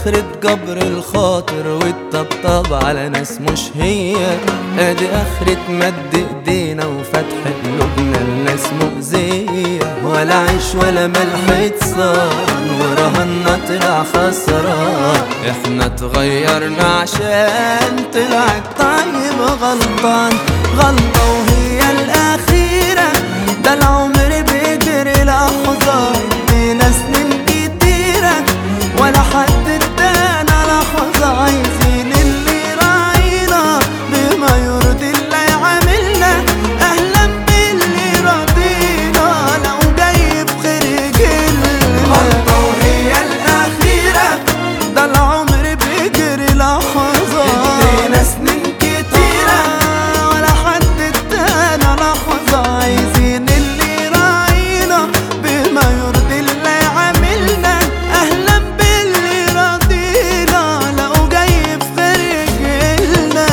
اخرة جبر الخاطر والطبطب على ناس مش هي. ادي اخرة مد ايدينا وفتح قلوبنا لناس مؤذية. ولا عيش ولا ملح اتصان ورهنا طلع خسران. احنا اتغيرنا عشان طلع الطيب غلطان. غلطة وهي الأخيرة، ده العمر بيجري لحظة، ادينا سنين كتيرة ولا حد ادانا لحظة. عايزين اللي راعينا بما يرضي اللي يعاملنا، أهلا باللي رضينا لو جاي بخير جيلنا. غلطة وهي الأخيرة، ده العمر بيجري لحظة، ادينا سنين كتيرة ولا حد ادانا لحظة. عايزين اللي راعينا بما يرضي اللي يعاملنا، أهلا باللي رضينا لو جاي بخير جيلنا.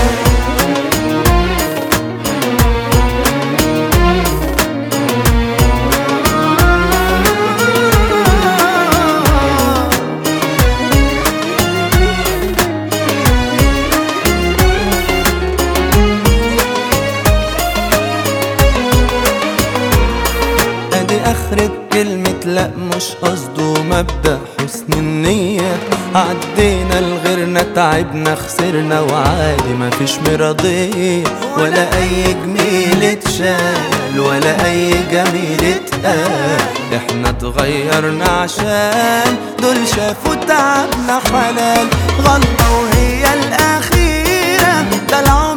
ادي اخرة كلمة لا مش قصده مبدأ حسن النية. عدينا لغيرنا تعبنا خسرنا وعادي مفيش مرضية. ولا اي جميل اتشال ولا اي جميل اتقال. احنا اتغيرنا عشان دول شافوا تعبنا حلال. غلطة وهي الاخيرة، ده العمر